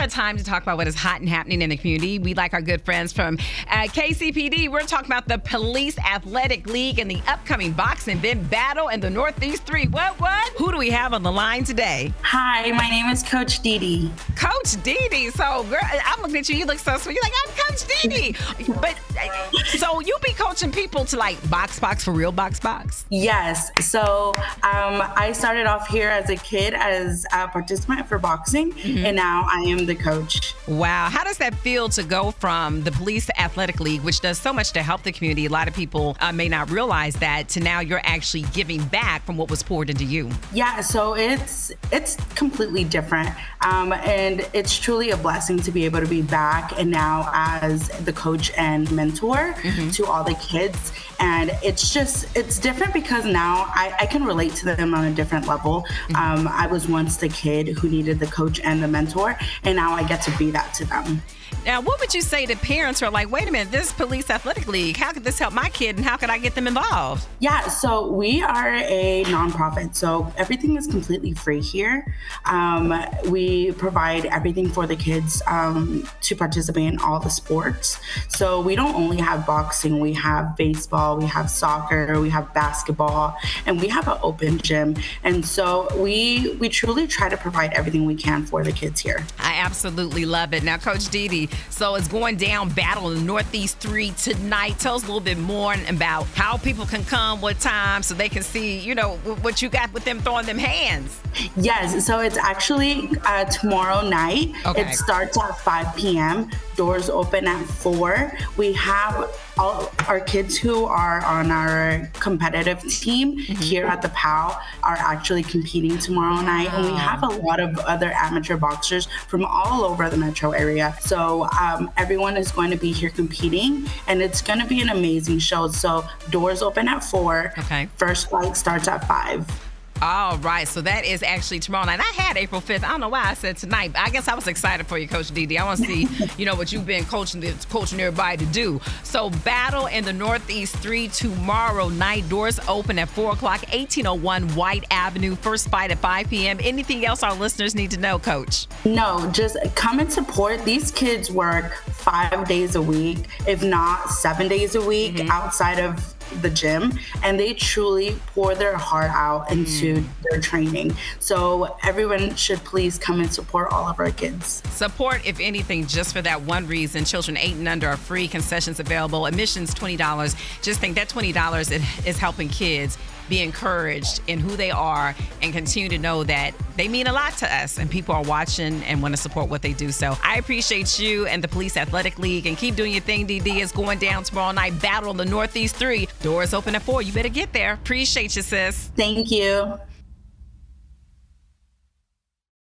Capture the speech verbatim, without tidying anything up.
got time to talk about what is hot and happening in the community. We like our good friends from uh, K C P D. We're talking about the Police Athletic League and the upcoming boxing event battle in the Northeast three. What, what? Who do we have on the line today? Hi, my name is Coach Dee Dee. Coach Dee Dee. So, girl, I'm looking at you. You look so sweet. You're like, I'm Coach Dee Dee. But, so you be coaching people to like box, box for real, box, box? Yes. So um, I started off here as a kid as a participant for boxing, mm-hmm. and now I am the coach. Wow. How does that feel to go from the Police Athletic League, which does so much to help the community? A lot of people uh, may not realize that, to now you're actually giving back from what was poured into you. Yeah. So it's it's completely different. Um, and it's truly a blessing to be able to be back and now as the coach and mentor mm-hmm. to all the kids. And it's just, it's different because now I, I can relate to them on a different level. Mm-hmm. Um, I was once the kid who needed the coach and the mentor, and now I get to be that to them. Now, what would you say to parents who are like, wait a minute, this Police Athletic League, how could this help my kid and how could I get them involved? Yeah, so we are a nonprofit, so everything is completely free here. Um, we provide everything for the kids um, to participate in all the sports. So we don't only have boxing, we have baseball, we have soccer, we have basketball, and we have an open gym. And so we we truly try to provide everything we can for the kids here. I absolutely love it. Now, Coach Dee Dee, so it's going down battle in the Northeast three tonight. Tell us a little bit more about how people can come, what time, so they can see, you know, what you got with them throwing them hands. Yes, so it's actually uh, tomorrow night. Okay. It starts at five p.m. Doors open at four. We have all our kids who are on our competitive team mm-hmm. here at the P A L are actually competing tomorrow night. And we have a lot of other amateur boxers from all over the metro area. So um, everyone is going to be here competing, and it's going to be an amazing show. So doors open at four. Okay. First fight starts at five. All right, so that is actually tomorrow night. I had April fifth. I don't know why I said tonight, but I guess I was excited for you, Coach Dee Dee. I want to see, you know, what you've been coaching coaching everybody to do. So battle in the Northeast three tomorrow night. Doors open at four o'clock, eighteen oh one White Avenue. First fight at five p.m. Anything else our listeners need to know, Coach? No, just come and support. These kids work five days a week, if not seven days a week mm-hmm. outside of the gym, and they truly pour their heart out into mm. their training. So everyone should please come and support all of our kids. Support, if anything, just for that one reason. Children eight and under are free, concessions available, admissions twenty dollars. Just think that twenty dollars is helping kids be encouraged in who they are and continue to know that they mean a lot to us and people are watching and want to support what they do. So I appreciate you and the Police Athletic League, and keep doing your thing. Dee Dee is going down tomorrow night. Battle in the Northeast three. Doors open at four. You better get there. Appreciate you, sis. Thank you.